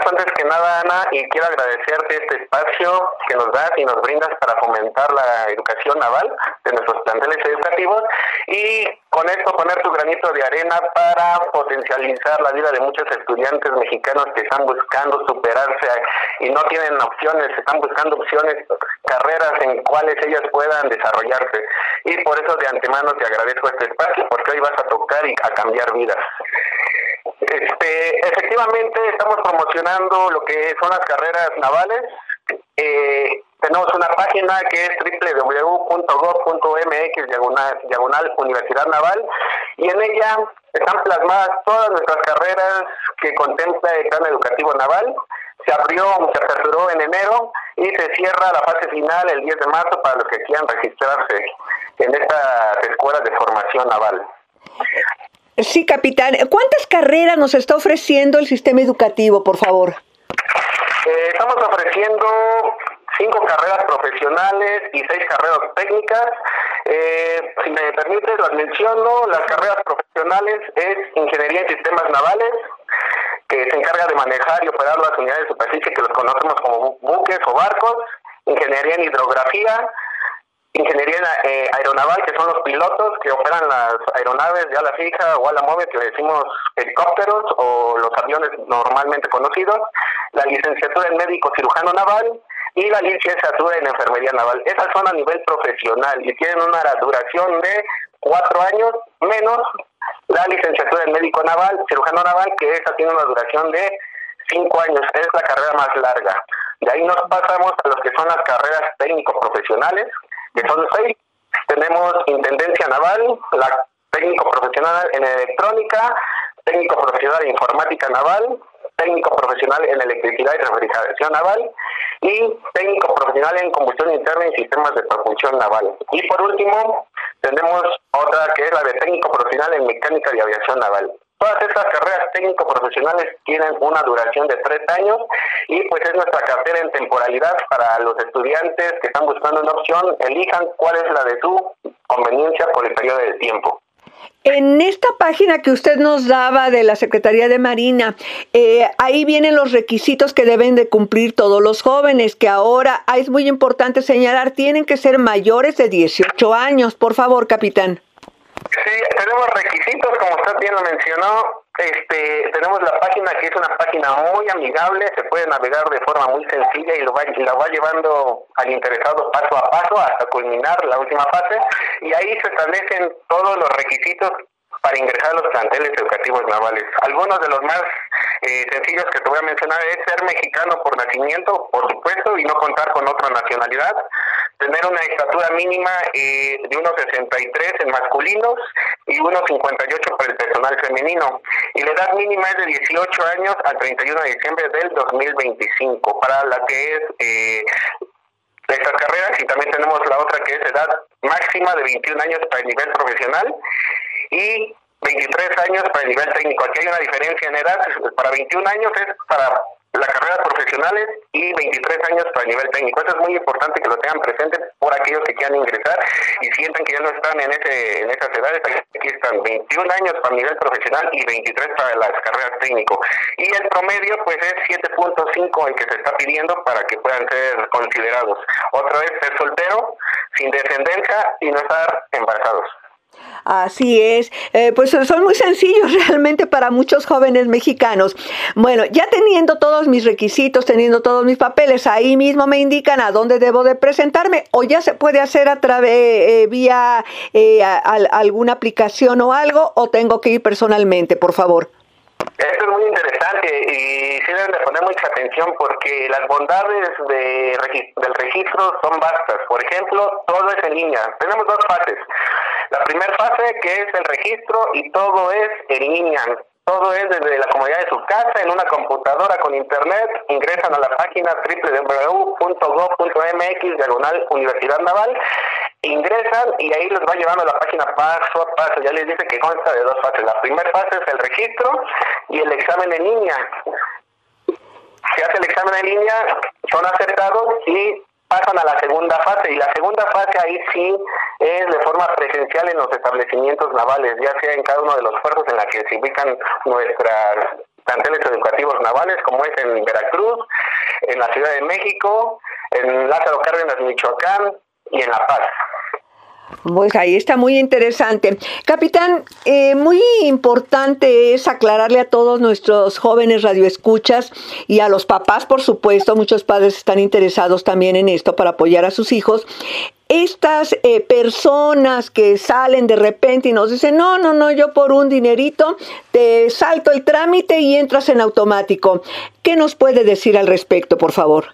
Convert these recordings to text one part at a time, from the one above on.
antes que nada, Ana, y quiero agradecerte este espacio que nos das y nos brindas para fomentar la educación naval de nuestros planteles educativos y con esto poner tu granito de arena para potencializar la vida de muchos estudiantes mexicanos que están buscando superarse y no tienen opciones, están buscando opciones, carreras en cuales ellas puedan desarrollarse. Y por eso de antemano te agradezco este espacio, porque hoy vas a tocar y a cambiar vidas. Efectivamente estamos promocionando lo que son las carreras navales. Tenemos una página que es www.gov.mx/diagonal Universidad Naval, y en ella están plasmadas todas nuestras carreras que contempla el plan educativo naval. Se aperturó en enero y se cierra la fase final el 10 de marzo para los que quieran registrarse en estas escuelas de formación naval. Sí, capitán. ¿Cuántas carreras nos está ofreciendo el sistema educativo, por favor? Estamos ofreciendo 5 carreras profesionales y 6 carreras técnicas. Si me permites, las menciono. Las carreras profesionales es Ingeniería en Sistemas Navales, que se encarga de manejar y operar las unidades de superficie que los conocemos como buques o barcos. Ingeniería en Hidrografía, Ingeniería aeronaval, que son los pilotos que operan las aeronaves de ala fija o ala móvil, que le decimos helicópteros o los aviones normalmente conocidos. La licenciatura en médico cirujano naval y la licenciatura en enfermería naval. Esas son a nivel profesional y tienen una duración de 4 años, menos la licenciatura en médico naval, cirujano naval, que esa tiene una duración de 5 años. Es la carrera más larga. De ahí nos pasamos a los que son las carreras técnico-profesionales, que son 6. Tenemos Intendencia Naval, la técnico profesional en electrónica, técnico profesional en informática naval, técnico profesional en electricidad y refrigeración naval y técnico profesional en combustión interna y sistemas de propulsión naval. Y por último, tenemos otra que es la de técnico profesional en mecánica y aviación naval. Todas estas carreras técnico-profesionales tienen una duración de 3 años y pues es nuestra cartera en temporalidad para los estudiantes que están buscando una opción, elijan cuál es la de su conveniencia por el periodo de tiempo. En esta página que usted nos daba de la Secretaría de Marina, ahí vienen los requisitos que deben de cumplir todos los jóvenes, que ahora es muy importante señalar, tienen que ser mayores de 18 años. Por favor, capitán. Sí, tenemos requisitos, como usted bien lo mencionó. Tenemos la página, que es una página muy amigable, se puede navegar de forma muy sencilla y la va llevando al interesado paso a paso hasta culminar la última fase, y ahí se establecen todos los requisitos para ingresar a los planteles educativos navales. Algunos de los más sencillos que te voy a mencionar es ser mexicano por nacimiento, por supuesto, y no contar con otra nacionalidad, tener una estatura mínima de 1,63 en masculinos y 1,58 para el personal femenino, y la edad mínima es de 18 años al 31 de diciembre del 2025 para la que es estas carreras. Y también tenemos la otra que es edad máxima de 21 años para el nivel profesional y 23 años para el nivel técnico. Aquí hay una diferencia en edad. Para 21 años es para las carreras profesionales y 23 años para el nivel técnico. Eso es muy importante que lo tengan presente por aquellos que quieran ingresar y sientan que ya no están en esas edades. Aquí están 21 años para el nivel profesional y 23 para las carreras técnico. Y el promedio pues es 7.5 el que se está pidiendo para que puedan ser considerados. Otro es ser soltero, sin descendencia y no estar embarazados. Así es, pues son muy sencillos realmente para muchos jóvenes mexicanos. Bueno, ya teniendo todos mis requisitos, teniendo todos mis papeles, ahí mismo me indican a dónde debo de presentarme, o ya se puede hacer a través vía alguna aplicación o algo, o tengo que ir personalmente, por favor. Esto es muy interesante y sí deben de poner mucha atención porque las bondades del registro son vastas. Por ejemplo, todo es en línea. Tenemos 2 fases. La primera fase, que es el registro, y todo es en línea. Todo es desde la comodidad de su casa, en una computadora con internet. Ingresan a la página www.gov.mx/Universidad Naval, ingresan y ahí los va llevando a la página paso a paso. Ya les dice que consta de 2 fases. La primera fase es el registro y el examen en línea. Se hace el examen en línea, son aceptados y pasan a la segunda fase, y la segunda fase ahí sí es de forma presencial en los establecimientos navales, ya sea en cada uno de los puertos en la que se ubican nuestras planteles educativos navales, como es en Veracruz, en la Ciudad de México, en Lázaro Cárdenas, Michoacán y en La Paz. Pues ahí está muy interesante. Capitán, muy importante es aclararle a todos nuestros jóvenes radioescuchas y a los papás, por supuesto, muchos padres están interesados también en esto para apoyar a sus hijos. Estas personas que salen de repente y nos dicen, no, yo por un dinerito te salto el trámite y entras en automático. ¿Qué nos puede decir al respecto, por favor?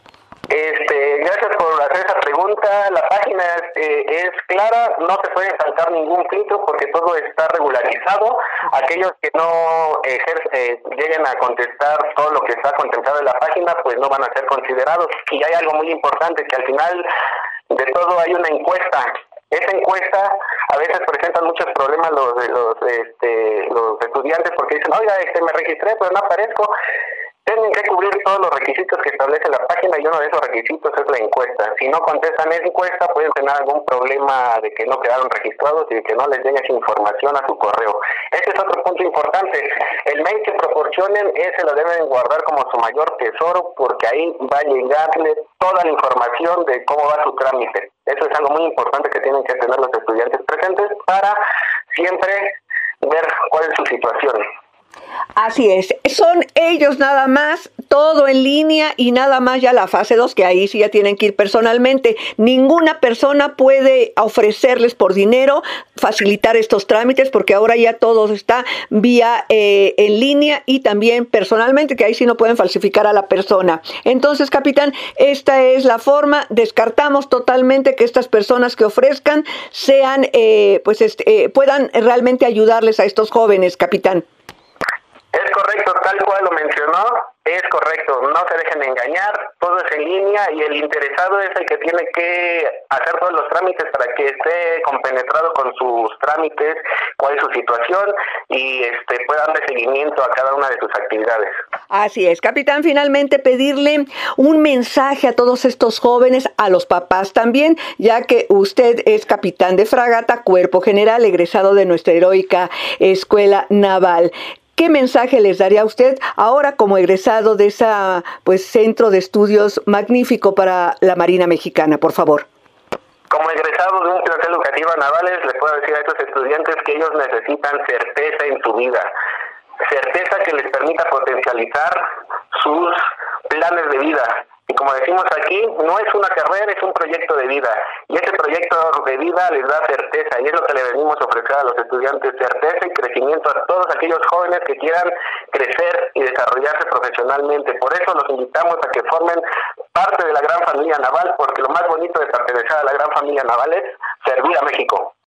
Gracias por hacer esa pregunta. La página es clara, no se puede saltar ningún filtro porque todo está regularizado. Aquellos que no lleguen a contestar todo lo que está contemplado en la página, pues no van a ser considerados. Y hay algo muy importante, que al final de todo hay una encuesta. Esa encuesta a veces presentan muchos problemas los estudiantes porque dicen, oiga, me registré pero no aparezco. Tienen que cubrir todos los requisitos que establece la página y uno de esos requisitos es la encuesta. Si no contestan esa encuesta pueden tener algún problema de que no quedaron registrados y de que no les llegue esa información a su correo. Ese es otro punto importante. El mail que proporcionen, ese lo deben guardar como su mayor tesoro porque ahí va a llegarle toda la información de cómo va su trámite. Eso es algo muy importante que tienen que tener los estudiantes presentes para siempre ver cuál es su situación. Así es, son ellos nada más, todo en línea y nada más ya la fase 2, que ahí sí ya tienen que ir personalmente. Ninguna persona puede ofrecerles por dinero facilitar estos trámites porque ahora ya todo está vía en línea y también personalmente, que ahí sí no pueden falsificar a la persona. Entonces, capitán, esta es la forma, descartamos totalmente que estas personas que ofrezcan sean, puedan realmente ayudarles a estos jóvenes, capitán. Es correcto, tal cual lo mencionó, es correcto, no se dejen engañar, todo es en línea y el interesado es el que tiene que hacer todos los trámites para que esté compenetrado con sus trámites, cuál es su situación y pueda darle seguimiento a cada una de sus actividades. Así es, capitán, finalmente pedirle un mensaje a todos estos jóvenes, a los papás también, ya que usted es capitán de fragata, cuerpo general, egresado de nuestra heroica escuela naval. ¿Qué mensaje les daría a usted ahora como egresado de esa centro de estudios magnífico para la Marina Mexicana, por favor? Como egresado de un plantel educativo navales, les puedo decir a estos estudiantes que ellos necesitan certeza en su vida, certeza que les permita potencializar sus planes de vida. Y como decimos aquí, no es una carrera, es un proyecto de vida. Y ese proyecto de vida les da certeza, y es lo que le venimos a ofrecer a los estudiantes, certeza y crecimiento a todos aquellos jóvenes que quieran crecer y desarrollarse profesionalmente. Por eso los invitamos a que formen parte de la gran familia naval, porque lo más bonito de pertenecer a la gran familia naval es servir a México.